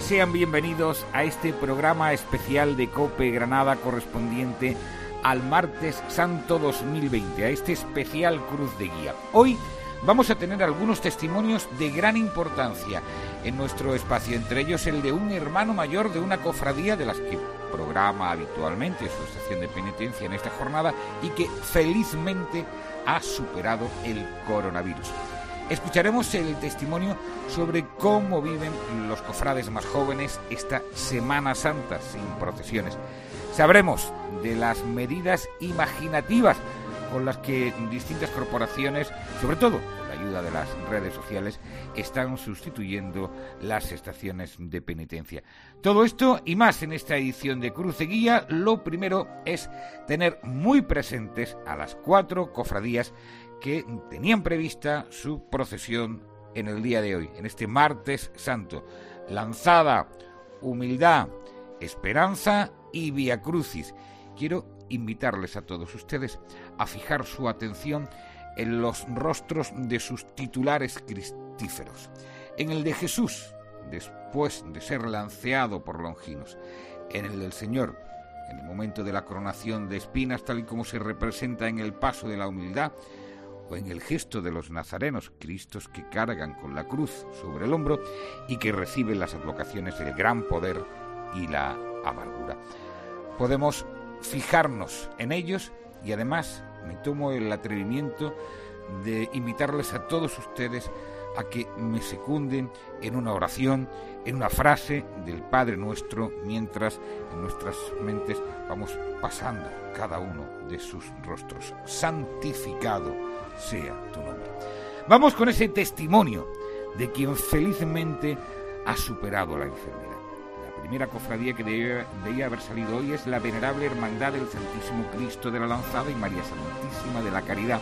sean bienvenidos a este programa especial de COPE Granada correspondiente al Martes Santo 2020, a este especial Cruz de Guía. Hoy vamos a tener algunos testimonios de gran importancia en nuestro espacio, entre ellos el de un hermano mayor de una cofradía de las que programa habitualmente su estación de penitencia en esta jornada y que felizmente ha superado el coronavirus. Escucharemos el testimonio sobre cómo viven los cofrades más jóvenes esta Semana Santa sin procesiones. Sabremos de las medidas imaginativas con las que distintas corporaciones, sobre todo con la ayuda de las redes sociales, están sustituyendo las estaciones de penitencia. Todo esto y más en esta edición de Cruz de Guía. Lo primero es tener muy presentes a las 4 cofradías que tenían prevista su procesión en el día de hoy, en este Martes Santo: Lanzada, Humildad, Esperanza y Vía Crucis. Quiero invitarles a todos ustedes a fijar su atención en los rostros de sus titulares cristíferos. En el de Jesús, después de ser lanceado por Longinos; en el del Señor, en el momento de la coronación de espinas, tal y como se representa en el paso de la humildad; o en el gesto de los nazarenos, Cristos que cargan con la cruz sobre el hombro y que reciben las advocaciones del gran poder y la amargura. Podemos fijarnos en ellos y además me tomo el atrevimiento de invitarles a todos ustedes a que me secunden en una oración, en una frase del Padre Nuestro, mientras en nuestras mentes vamos pasando cada uno de sus rostros. Santificado sea tu nombre. Vamos con ese testimonio de quien felizmente ha superado la enfermedad. La primera cofradía que debía haber salido hoy es la Venerable Hermandad del Santísimo Cristo de la Lanzada y María Santísima de la Caridad,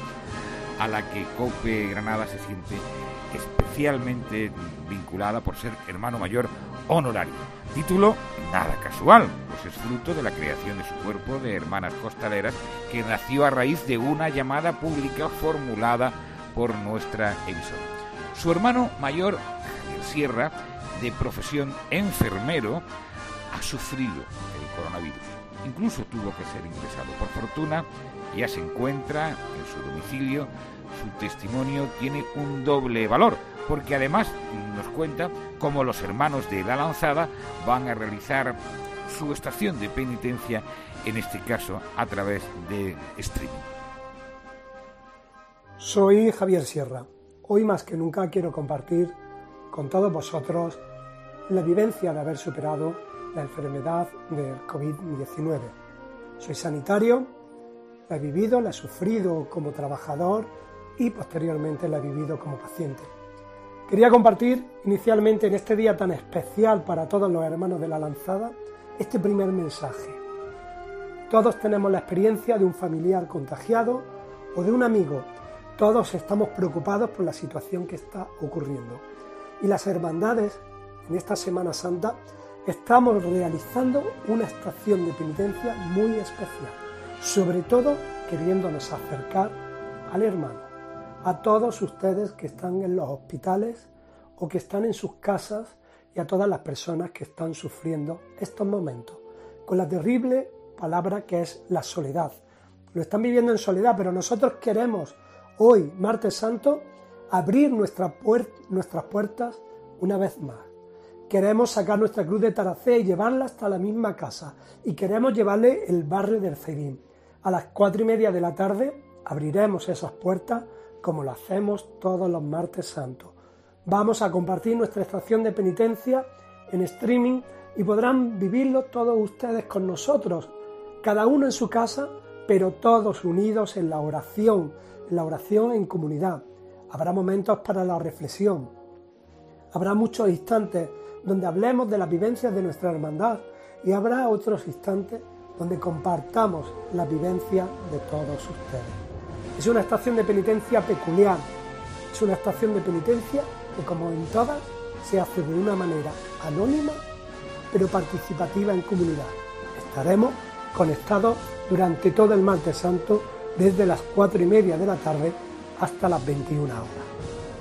a la que COPE Granada se siente especialmente vinculada por ser hermano mayor honorario. Título nada casual, pues es fruto de la creación de su cuerpo de hermanas costaleras, que nació a raíz de una llamada pública formulada por nuestra emisora. Su hermano mayor, Javier Sierra, de profesión enfermero, ha sufrido el coronavirus. Incluso tuvo que ser ingresado. Por fortuna, ya se encuentra en su domicilio. Su testimonio tiene un doble valor, porque además nos cuenta cómo los hermanos de la Lanzada van a realizar su estación de penitencia, en este caso a través de streaming. Soy Javier Sierra. Hoy más que nunca quiero compartir con todos vosotros la vivencia de haber superado la enfermedad del COVID-19. Soy sanitario, la he vivido, la he sufrido como trabajador y posteriormente la he vivido como paciente. Quería compartir inicialmente en este día tan especial para todos los hermanos de la Lanzada este primer mensaje. Todos tenemos la experiencia de un familiar contagiado o de un amigo. Todos estamos preocupados por la situación que está ocurriendo. Y las hermandades, en esta Semana Santa, estamos realizando una estación de penitencia muy especial, sobre todo queriéndonos acercar al hermano, a todos ustedes que están en los hospitales o que están en sus casas y a todas las personas que están sufriendo estos momentos, con la terrible palabra que es la soledad. Lo están viviendo en soledad, pero nosotros queremos hoy, Martes Santo, abrir nuestras puertas una vez más. Queremos sacar nuestra cruz de Taracé y llevarla hasta la misma casa. Y queremos llevarle el barrio del Cedín. A las 4:30 de la tarde abriremos esas puertas como lo hacemos todos los Martes Santos. Vamos a compartir nuestra estación de penitencia en streaming y podrán vivirlo todos ustedes con nosotros, cada uno en su casa, pero todos unidos en la oración en comunidad. Habrá momentos para la reflexión. Habrá muchos instantes donde hablemos de las vivencias de nuestra hermandad y habrá otros instantes donde compartamos la vivencia de todos ustedes. Es una estación de penitencia peculiar, es una estación de penitencia que, como en todas, se hace de una manera anónima pero participativa en comunidad. Estaremos conectados durante todo el Martes Santo desde las 4:30 de la tarde hasta las 21 horas.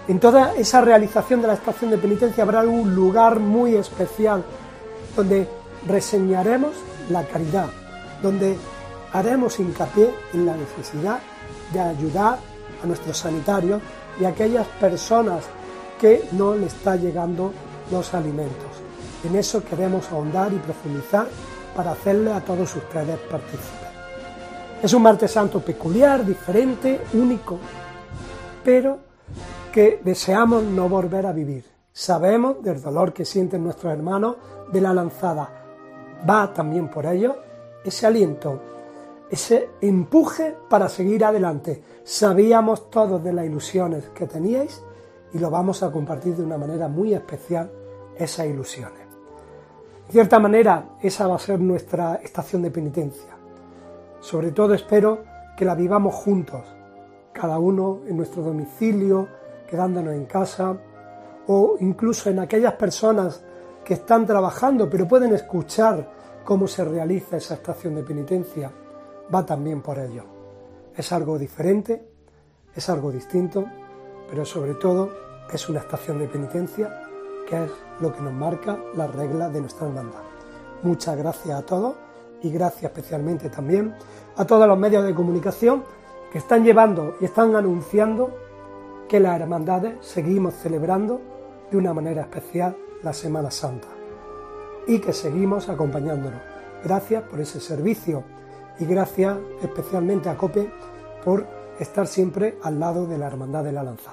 En toda esa realización de la estación de penitencia habrá un lugar muy especial donde reseñaremos la caridad, donde haremos hincapié en la necesidad de ayudar a nuestros sanitarios y a aquellas personas que no le está llegando los alimentos. En eso queremos ahondar y profundizar para hacerle a todos ustedes partícipes. Es un martes santo peculiar, diferente, único, pero que deseamos no volver a vivir. Sabemos del dolor que sienten nuestros hermanos de la lanzada. Va también por ello ese aliento, ese empuje para seguir adelante. Sabíamos todos de las ilusiones que teníais y lo vamos a compartir de una manera muy especial, esas ilusiones. De cierta manera, esa va a ser nuestra estación de penitencia. Sobre todo espero que la vivamos juntos, cada uno en nuestro domicilio, quedándonos en casa, o incluso en aquellas personas que están trabajando pero pueden escuchar cómo se realiza esa estación de penitencia. Va también por ello. Es algo diferente, es algo distinto, pero sobre todo es una estación de penitencia que es lo que nos marca las reglas de nuestra hermandad. Muchas gracias a todos y gracias especialmente también a todos los medios de comunicación que están llevando y están anunciando que las hermandades seguimos celebrando de una manera especial la Semana Santa y que seguimos acompañándonos. Gracias por ese servicio y gracias especialmente a COPE por estar siempre al lado de la Hermandad de la Lanzada.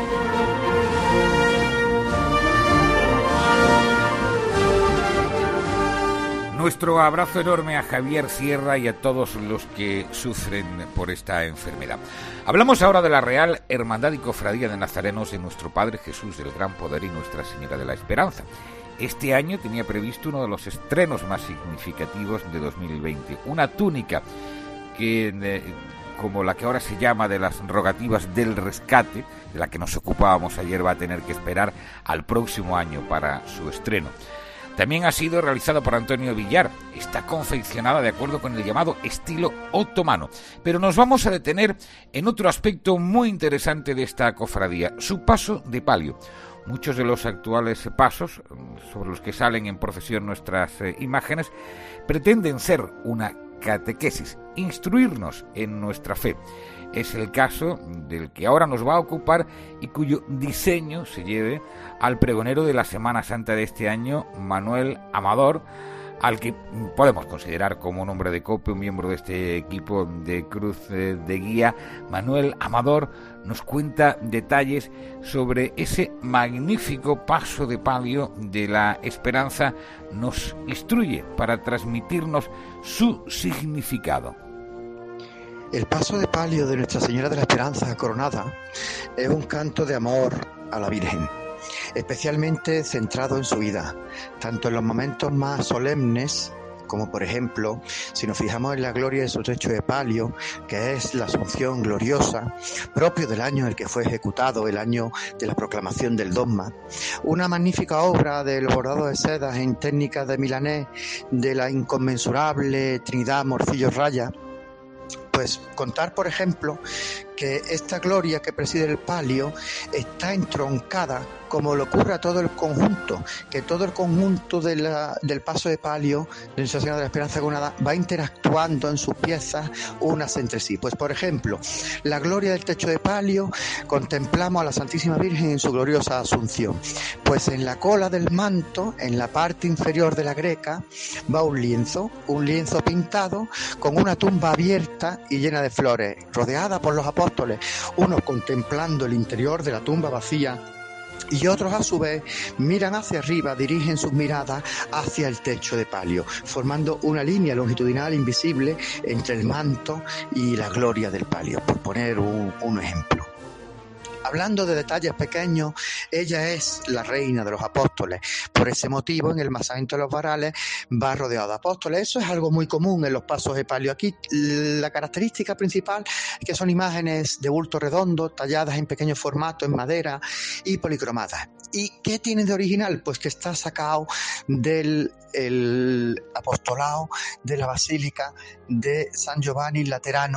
Nuestro abrazo enorme a Javier Sierra y a todos los que sufren por esta enfermedad. Hablamos ahora de la Real Hermandad y Cofradía de Nazarenos de Nuestro Padre Jesús del Gran Poder y Nuestra Señora de la Esperanza. Este año tenía previsto uno de los estrenos más significativos de 2020, una túnica que, como la que ahora se llama de las rogativas del rescate, de la que nos ocupábamos ayer, va a tener que esperar al próximo año para su estreno. También ha sido realizada por Antonio Villar. Está confeccionada de acuerdo con el llamado estilo otomano. Pero nos vamos a detener en otro aspecto muy interesante de esta cofradía, su paso de palio. Muchos de los actuales pasos sobre los que salen en procesión nuestras imágenes pretenden ser una catequesis, instruirnos en nuestra fe. Es el caso del que ahora nos va a ocupar y cuyo diseño se lleve al pregonero de la Semana Santa de este año, Manuel Amador, al que podemos considerar como un hombre de COPE, un miembro de este equipo de Cruz de Guía. Manuel Amador nos cuenta detalles sobre ese magnífico paso de palio de la Esperanza, nos instruye para transmitirnos su significado. El paso de palio de Nuestra Señora de la Esperanza Coronada es un canto de amor a la Virgen, especialmente centrado en su vida, tanto en los momentos más solemnes, como por ejemplo, si nos fijamos en la gloria de su techo de palio, que es la Asunción gloriosa, propio del año en el que fue ejecutado, el año de la proclamación del dogma, una magnífica obra del bordado de sedas en técnicas de milanés de la inconmensurable Trinidad Morcillo Raya. Pues contar, por ejemplo, que esta gloria que preside el palio está entroncada, como le ocurre a todo el conjunto, que todo el conjunto del paso de palio de Nuestra Señora de la Esperanza Coronada va interactuando en sus piezas unas entre sí. Pues por ejemplo, la gloria del techo de palio, contemplamos a la Santísima Virgen en su gloriosa Asunción. Pues en la cola del manto, en la parte inferior de la greca, va un lienzo pintado con una tumba abierta y llena de flores, rodeada por los apóstoles, unos contemplando el interior de la tumba vacía y otros a su vez miran hacia arriba, dirigen sus miradas hacia el techo de palio, formando una línea longitudinal invisible entre el manto y la gloria del palio, por poner un ejemplo. Hablando de detalles pequeños, ella es la reina de los apóstoles. Por ese motivo, en el masamento de los varales va rodeado de apóstoles. Eso es algo muy común en los pasos de palio. Aquí la característica principal es que son imágenes de bulto redondo, talladas en pequeño formato, en madera y policromadas. ¿Y qué tienen de original? Pues que está sacado del apostolado de la Basílica de San Giovanni Laterano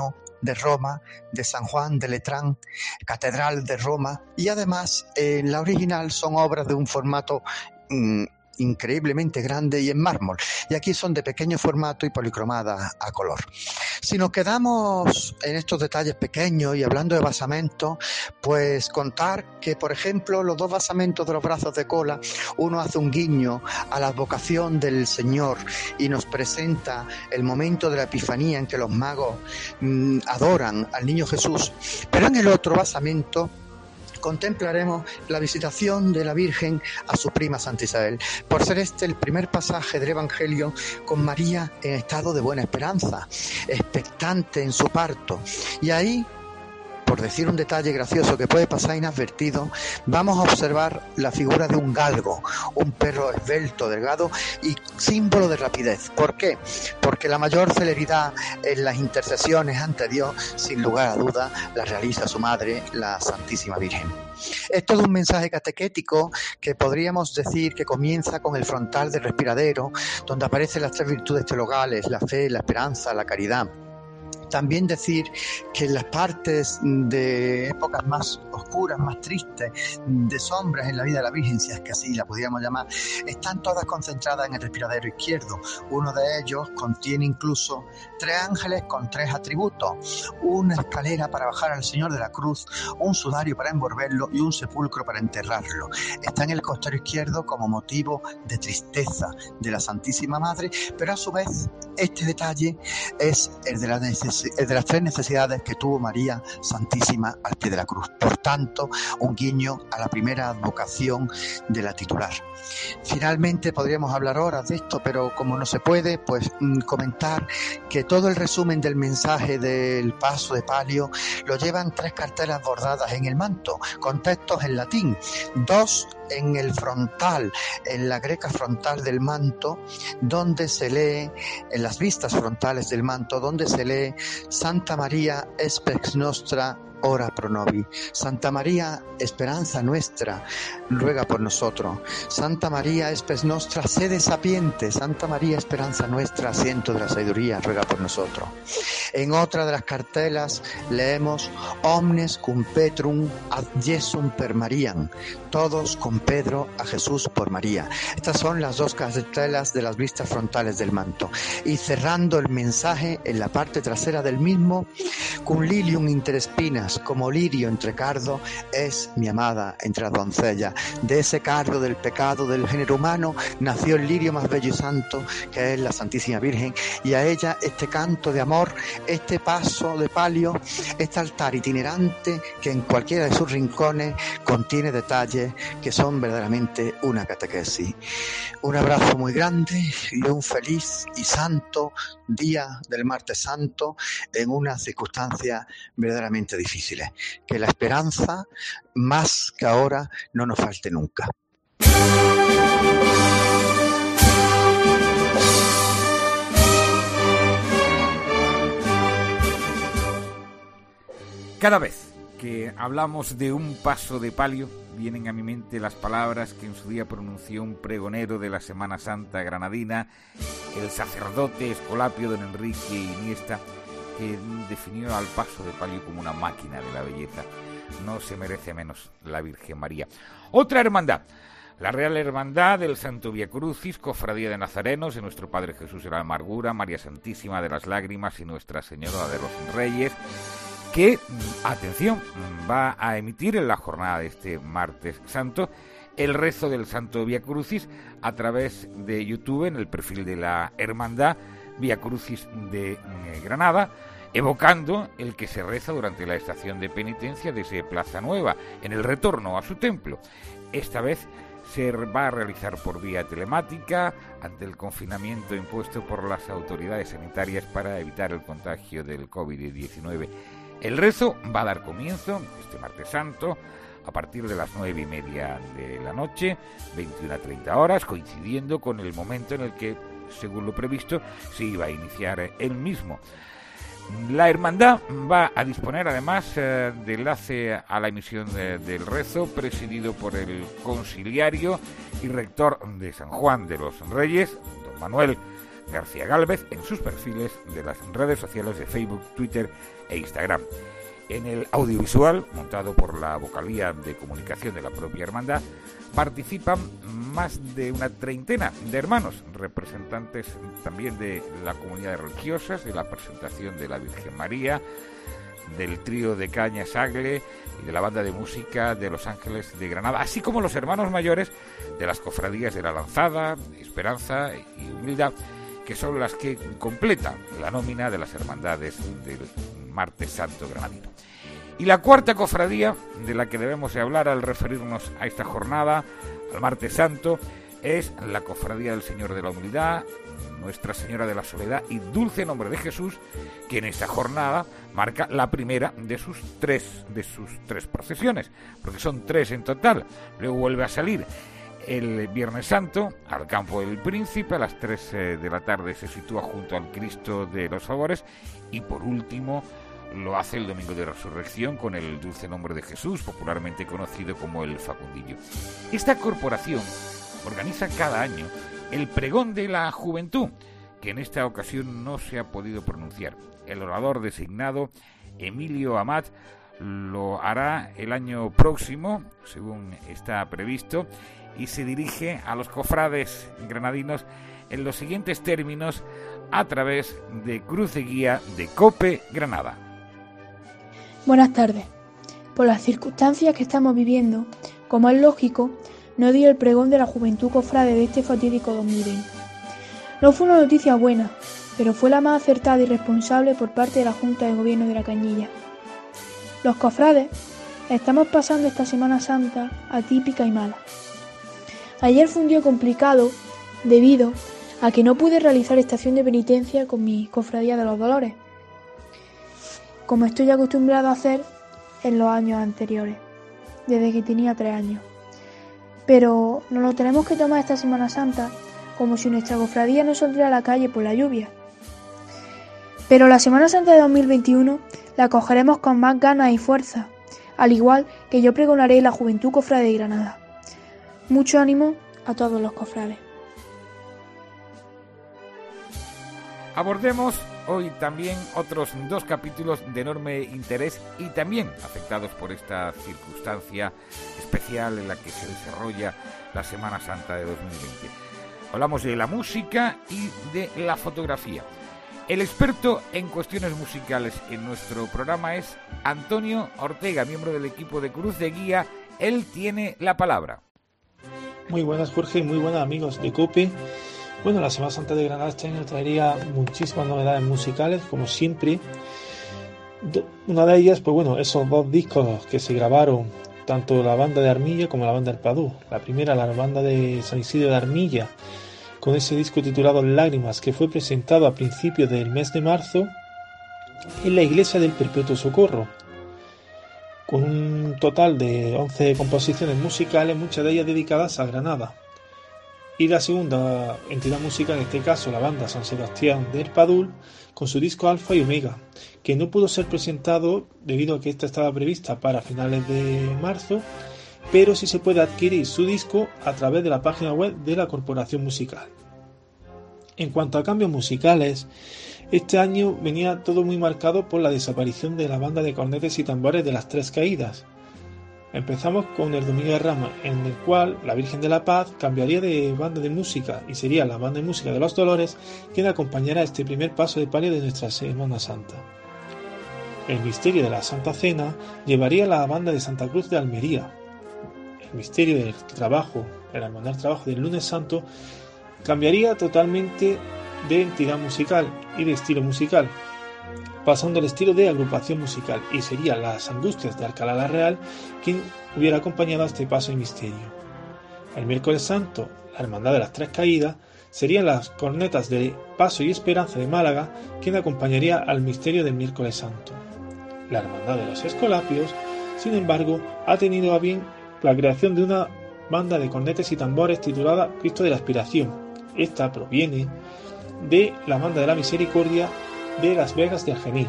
de Roma, de San Juan de Letrán, Catedral de Roma, y además en la original son obras de un formato increíblemente grande y en mármol, y aquí son de pequeño formato y policromadas a color. Si nos quedamos en estos detalles pequeños y hablando de basamentos, pues contar que, por ejemplo, los dos basamentos de los brazos de cola, uno hace un guiño a la advocación del Señor y nos presenta el momento de la Epifanía en que los magos adoran al niño Jesús, pero en el otro basamento contemplaremos la visitación de la Virgen a su prima Santa Isabel, por ser este el primer pasaje del Evangelio con María en estado de buena esperanza, expectante en su parto. Y ahí, por decir un detalle gracioso que puede pasar inadvertido, vamos a observar la figura de un galgo, un perro esbelto, delgado y símbolo de rapidez. ¿Por qué? Porque la mayor celeridad en las intercesiones ante Dios, sin lugar a duda, la realiza su madre, la Santísima Virgen. Es todo un mensaje catequético que podríamos decir que comienza con el frontal del respiradero, donde aparecen las tres virtudes teologales, la fe, la esperanza, la caridad. También decir que en las partes de épocas más oscuras, más tristes, de sombras en la vida de la Virgen, si es que así la pudiéramos llamar, están todas concentradas en el respiradero izquierdo. Uno de ellos contiene incluso 3 ángeles con 3 atributos: una escalera para bajar al Señor de la cruz, un sudario para envolverlo y un sepulcro para enterrarlo. Está en el costado izquierdo como motivo de tristeza de la Santísima Madre, pero a su vez este detalle es el de las 3 necesidades que tuvo María Santísima al pie de la cruz. Por tanto, un guiño a la primera advocación de la titular. Finalmente, podríamos hablar horas de esto, pero como no se puede, pues comentar que todo el resumen del mensaje del paso de palio lo llevan 3 cartelas bordadas en el manto, con textos en latín, 2 en el frontal, en la greca frontal del manto, donde se lee, en las vistas frontales del manto, donde se lee: Santa María, Espex Nostra, ora pro nobis. Santa María, esperanza nuestra, ruega por nosotros. Santa María, Espex Nostra, sede sapiente. Santa María, esperanza nuestra, asiento de la sabiduría, ruega por nosotros. En otra de las cartelas leemos: Omnes cum Petrum ad Jesum per Mariam. Todos con Pedro a Jesús por María. Estas son las 2 cartelas de las vistas frontales del manto. Y cerrando el mensaje en la parte trasera del mismo: Cum lilium inter espinas, como lirio entre cardo, es mi amada entre las doncellas. De ese cardo del pecado del género humano nació el lirio más bello y santo, que es la Santísima Virgen, y a ella este canto de amor, este paso de palio, este altar itinerante que en cualquiera de sus rincones contiene detalles que son verdaderamente una catequesis. Un abrazo muy grande y un feliz y santo día del Martes Santo en unas circunstancias verdaderamente difíciles. Que la esperanza, más que ahora, no nos falte nunca. Cada vez que hablamos de un paso de palio, vienen a mi mente las palabras que en su día pronunció un pregonero de la Semana Santa granadina, el sacerdote escolapio don Enrique Iniesta, que definió al paso de palio como una máquina de la belleza. No se merece menos la Virgen María. Otra hermandad, la Real Hermandad del Santo Vía Crucis, Cofradía de Nazarenos de Nuestro Padre Jesús de la Amargura, María Santísima de las Lágrimas y Nuestra Señora de los Reyes, que, atención, va a emitir en la jornada de este Martes Santo el rezo del Santo Vía Crucis a través de YouTube en el perfil de la Hermandad Vía Crucis de Granada, evocando el que se reza durante la estación de penitencia desde Plaza Nueva, en el retorno a su templo. Esta vez se va a realizar por vía telemática ante el confinamiento impuesto por las autoridades sanitarias para evitar el contagio del COVID-19. El rezo va a dar comienzo este Martes Santo a partir de las 9:30 de la noche, 21:30 horas, coincidiendo con el momento en el que, según lo previsto, se iba a iniciar el mismo. La hermandad va a disponer además de enlace a la emisión del rezo, presidido por el conciliario y rector de San Juan de los Reyes, don Manuel García Gálvez en sus perfiles de las redes sociales de Facebook, Twitter e Instagram. En el audiovisual, montado por la vocalía de comunicación de la propia hermandad, participan más de una treintena de hermanos, representantes también de la comunidad religiosas, de la presentación de la Virgen María, del trío de Caña Sagle y de la banda de música de Los Ángeles de Granada, así como los hermanos mayores de las cofradías de la Lanzada, Esperanza y Humildad, que son las que completan la nómina de las hermandades del Martes Santo granadino. Y la cuarta cofradía de la que debemos de hablar al referirnos a esta jornada, al Martes Santo, es la Cofradía del Señor de la Humildad, Nuestra Señora de la Soledad y Dulce Nombre de Jesús, que en esta jornada marca la primera de sus tres procesiones, porque son 3 en total. Luego vuelve a salir el Viernes Santo al Campo del Príncipe, a las 3 de la tarde se sitúa junto al Cristo de los Favores, y por último lo hace el Domingo de Resurrección con el Dulce Nombre de Jesús, popularmente conocido como el Facundillo. Esta corporación organiza cada año el Pregón de la Juventud, que en esta ocasión no se ha podido pronunciar. El orador designado, Emilio Amat, lo hará el año próximo, según está previsto, y se dirige a los cofrades granadinos en los siguientes términos a través de Cruz de Guía de COPE Granada. Buenas tardes. Por las circunstancias que estamos viviendo, como es lógico, no di el pregón de la juventud cofrade de este fatídico 2020. No fue una noticia buena, pero fue la más acertada y responsable por parte de la Junta de Gobierno de la Cañilla. Los cofrades estamos pasando esta Semana Santa atípica y mala. Ayer fue un día complicado debido a que no pude realizar estación de penitencia con mi cofradía de los Dolores, como estoy acostumbrado a hacer en los años anteriores, desde que tenía 3 años. Pero nos lo tenemos que tomar esta Semana Santa como si nuestra cofradía no saldría a la calle por la lluvia. Pero la Semana Santa de 2021 la cogeremos con más ganas y fuerza, al igual que yo pregonaré la Juventud Cofrade de Granada. Mucho ánimo a todos los cofrades. Abordemos hoy también otros 2 capítulos de enorme interés y también afectados por esta circunstancia especial en la que se desarrolla la Semana Santa de 2020. Hablamos de la música y de la fotografía. El experto en cuestiones musicales en nuestro programa es Antonio Ortega, miembro del equipo de Cruz de Guía. Él tiene la palabra. Muy buenas, Jorge, muy buenas amigos de COPE. Bueno, la Semana Santa de Granada este año traería muchísimas novedades musicales, como siempre. Una de ellas, pues bueno, esos 2 discos que se grabaron, tanto la banda de Armilla como la banda del Padú. La primera, la banda de San Isidro de Armilla, con ese disco titulado Lágrimas, que fue presentado a principios del mes de marzo en la iglesia del Perpetuo Socorro, con un total de 11 composiciones musicales, muchas de ellas dedicadas a Granada. Y la segunda entidad musical, en este caso la banda San Sebastián del Padul, con su disco Alfa y Omega, que no pudo ser presentado debido a que esta estaba prevista para finales de marzo, pero sí se puede adquirir su disco a través de la página web de la Corporación Musical. En cuanto a cambios musicales, este año venía todo muy marcado por la desaparición de la banda de cornetes y tambores de las 3 Caídas. Empezamos con el Domingo de Ramos, en el cual la Virgen de la Paz cambiaría de banda de música y sería la banda de música de los Dolores quien acompañará este primer paso de palio de nuestra Semana Santa. El misterio de la Santa Cena llevaría la banda de Santa Cruz de Almería. El misterio del trabajo, el hermandad del trabajo del Lunes Santo, cambiaría totalmente de entidad musical y de estilo musical, pasando al estilo de agrupación musical, y sería las Angustias de Alcalá la Real quien hubiera acompañado a este paso de misterio. El miércoles santo, la Hermandad de las 3 Caídas, serían las cornetas de Paso y Esperanza de Málaga quien acompañaría al misterio del miércoles santo. La Hermandad de los Escolapios, sin embargo, ha tenido a bien la creación de una banda de cornetes y tambores titulada Cristo de la Aspiración. Esta proviene de la Banda de la Misericordia de Las Vegas de Argemir.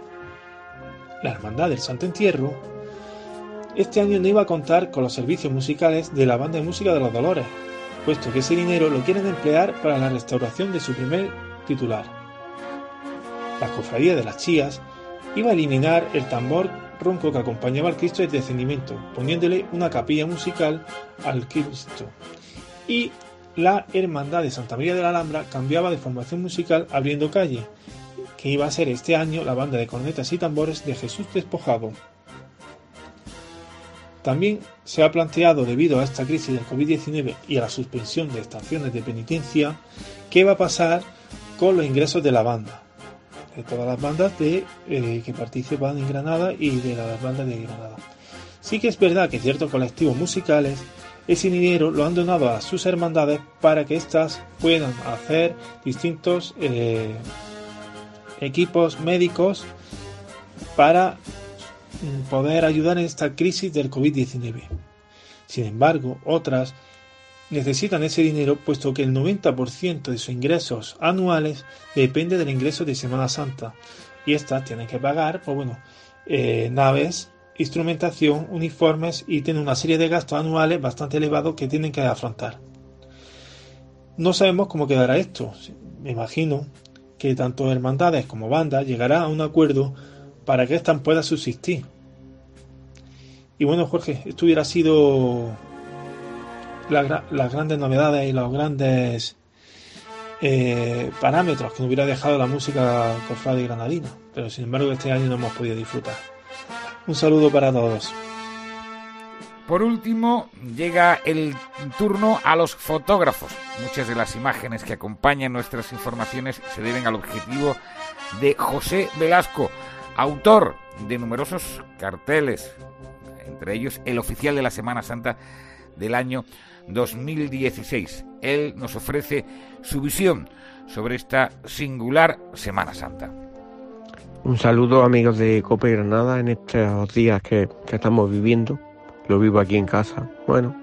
La Hermandad del Santo Entierro este año no iba a contar con los servicios musicales de la Banda de Música de los Dolores, puesto que ese dinero lo quieren emplear para la restauración de su primer titular. La cofradía de las Chías iba a eliminar el tambor ronco que acompañaba al Cristo del Descendimiento, poniéndole una capilla musical al Cristo. Y la Hermandad de Santa María de la Alhambra cambiaba de formación musical abriendo calle, que iba a ser este año la banda de cornetas y tambores de Jesús Despojado. También se ha planteado, debido a esta crisis del COVID-19 y a la suspensión de estaciones de penitencia, qué va a pasar con los ingresos de la banda, de todas las bandas que participan en Granada y de las bandas de Granada. Sí que es verdad que ciertos colectivos musicales ese dinero lo han donado a sus hermandades para que éstas puedan hacer distintos equipos médicos para poder ayudar en esta crisis del COVID-19. Sin embargo, otras necesitan ese dinero puesto que el 90% de sus ingresos anuales depende del ingreso de Semana Santa y estas tienen que pagar naves, instrumentación, uniformes y tienen una serie de gastos anuales bastante elevados que tienen que afrontar. No sabemos cómo quedará esto. Me imagino que tanto hermandades como bandas llegarán a un acuerdo para que éstas puedan subsistir. Y bueno, Jorge, esto hubiera sido las grandes novedades y los grandes parámetros que nos hubiera dejado la música cofrade granadina, pero sin embargo este año no hemos podido disfrutar. Un saludo para todos. Por último, llega el turno a los fotógrafos. Muchas de las imágenes que acompañan nuestras informaciones se deben al objetivo de José Velasco, autor de numerosos carteles, entre ellos el oficial de la Semana Santa del año 2016. Él nos ofrece su visión sobre esta singular Semana Santa. Un saludo, amigos de COPE Granada, en estos días que estamos viviendo. Lo vivo aquí en casa. Bueno,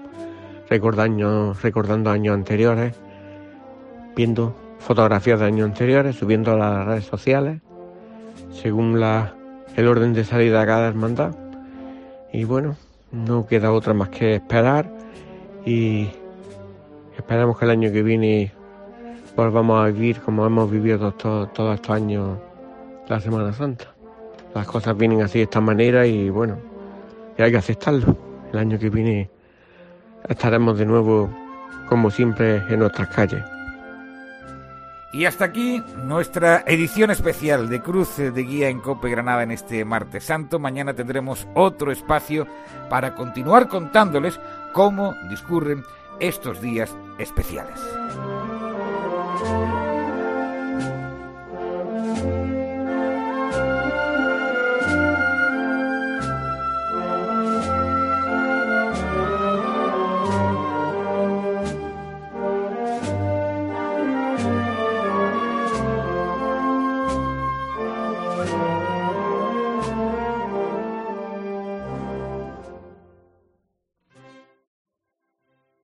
recordando años anteriores, viendo fotografías de años anteriores, subiendo a las redes sociales, según el orden de salida de cada hermandad. Y bueno, no queda otra más que esperar y esperamos que el año que viene volvamos a vivir como hemos vivido todos estos años la Semana Santa. Las cosas vienen así de esta manera y bueno, y hay que aceptarlo. El año que viene estaremos de nuevo, como siempre, en nuestras calles. Y hasta aquí nuestra edición especial de Cruz de Guía en COPE Granada en este Martes Santo. Mañana tendremos otro espacio para continuar contándoles cómo discurren estos días especiales.